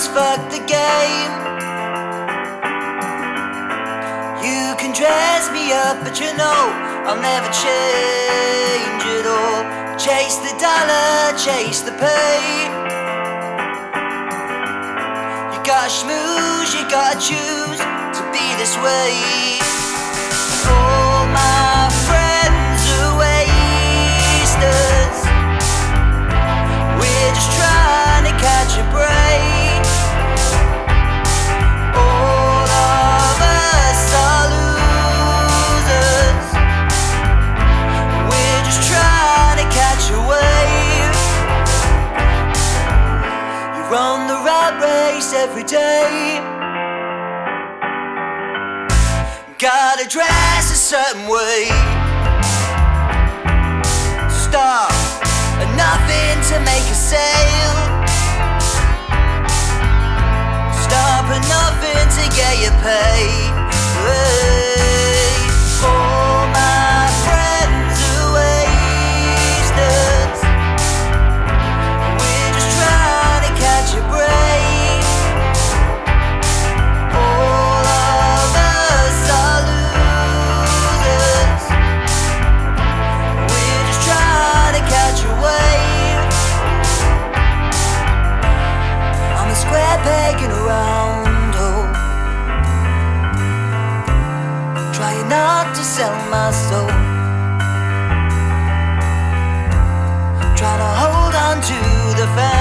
fuck the game. You can dress me up, but you know I'll never change at all. Chase the dollar, chase the pay. You gotta schmooze, you gotta choose to be this way. All my friends are wasters. We're just trying to catch a break. All of us are losers. We're just trying to catch a wave. You run the rat race every day. Gotta dress a certain way. Stop at nothing to make a sale. Stop at nothing to get your pay. Hey, all my friends are wasters. We're just trying to catch a break. All of us are losers. We're just trying to catch a wave. I'm a square peg in a round hole, trying not to sell my soul, trying to hold on to the fact